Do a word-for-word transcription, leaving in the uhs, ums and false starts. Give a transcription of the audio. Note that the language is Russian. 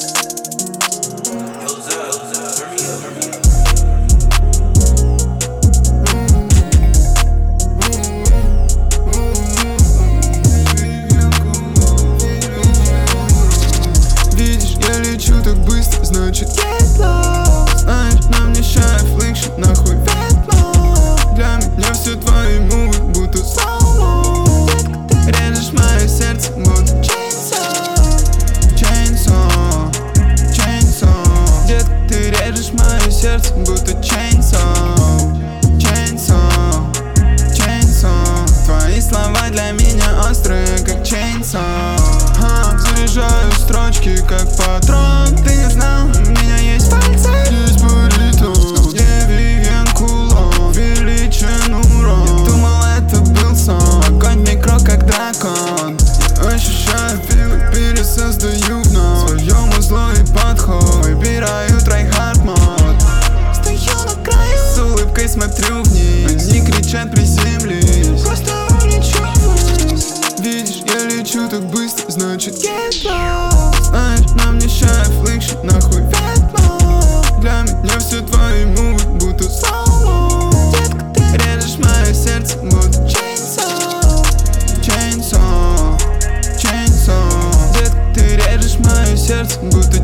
Видишь, я лечу так быстро, значит get lost. Знаешь, нам не шайф, линкши, нахуй ветно. Для меня все твои мувы будто соло. Режешь мое сердце, будто chainsaw. Chainsaw, chainsaw. Детка, ты режешь мое сердце, будто chainsaw. Chainsaw, chainsaw. Твои слова для меня острые, как chainsaw. Ха, заряжаю строчки, как патрон. Ты не знал, у меня есть пальцы, есть буррито. Не Вивьен Кулон, величен урон. Я думал, это был сон, огонь в микро, как дракон. Ощущаю филы, пересоздаю вновь. Своему злой подход, выбираю трайхард мод. Стою на краю, с улыбкой смотрю вниз. Они кричат, приземлись, просто улечу вниз. Видишь, я лечу так быстро, значит get lost. Знаешь, нам не шайф, линкши, нахуй ветно. Для меня все твои мувы будто соло. Детка, ты режешь мое сердце, будто chainsaw. Chainsaw, chainsaw. Детка, ты режешь мое сердце, будто